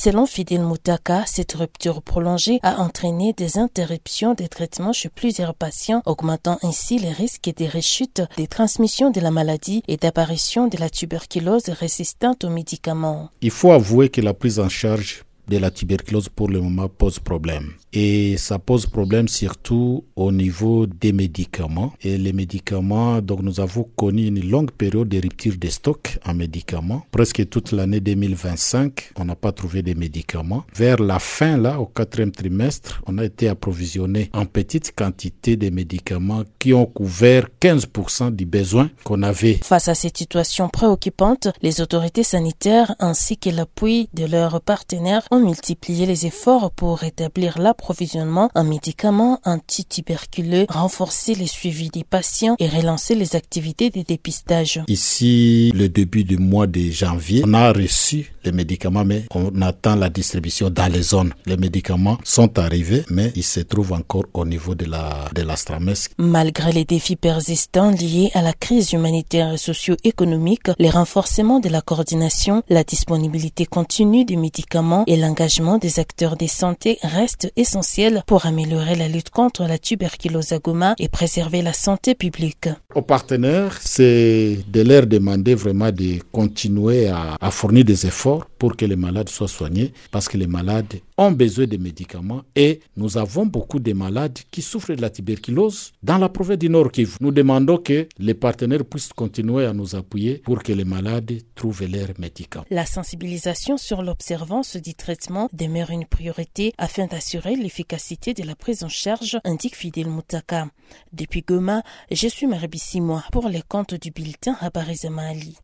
Selon Fidel Moutaka, cette rupture prolongée a entraîné des interruptions des traitements chez plusieurs patients, augmentant ainsi les risques des rechutes, des transmissions de la maladie et d'apparition de la tuberculose résistante aux médicaments. Il faut avouer que la prise en charge de la tuberculose pour le moment pose problème. Et ça pose problème surtout au niveau des médicaments. Et les médicaments, donc nous avons connu une longue période de rupture des stocks en médicaments. Presque toute l'année 2025, on n'a pas trouvé de médicaments. Vers la fin, là, au 4e trimestre, on a été approvisionné en petite quantité de médicaments qui ont couvert 15% du besoin qu'on avait. Face à cette situation préoccupante, les autorités sanitaires ainsi que l'appui de leurs partenaires ont multiplié les efforts pour rétablir l'approvisionnement en médicaments antituberculeux, renforcer le suivi des patients et relancer les activités de dépistage. Ici, le début du mois de janvier, on a reçu les médicaments, mais on attend la distribution dans les zones. Les médicaments sont arrivés, mais ils se trouvent encore au niveau de la STRAMES. Malgré les défis persistants liés à la crise humanitaire et socio-économique, les renforcements de la coordination, la disponibilité continue des médicaments et l'engagement des acteurs de santé restent essentiels pour améliorer la lutte contre la tuberculose à Goma et préserver la santé publique. Aux partenaires, c'est de leur demander vraiment de continuer à fournir des efforts pour que les malades soient soignés, parce que les malades ont besoin de médicaments et nous avons beaucoup de malades qui souffrent de la tuberculose dans la province du Nord Kivu. Nous demandons que les partenaires puissent continuer à nous appuyer pour que les malades trouvent leurs médicaments. La sensibilisation sur l'observance du traitement demeure une priorité afin d'assurer l'efficacité de la prise en charge, indique Fidel Moutaka. Depuis Goma, je suis Marie Bissimois pour les comptes du bulletin Habari za Mahali.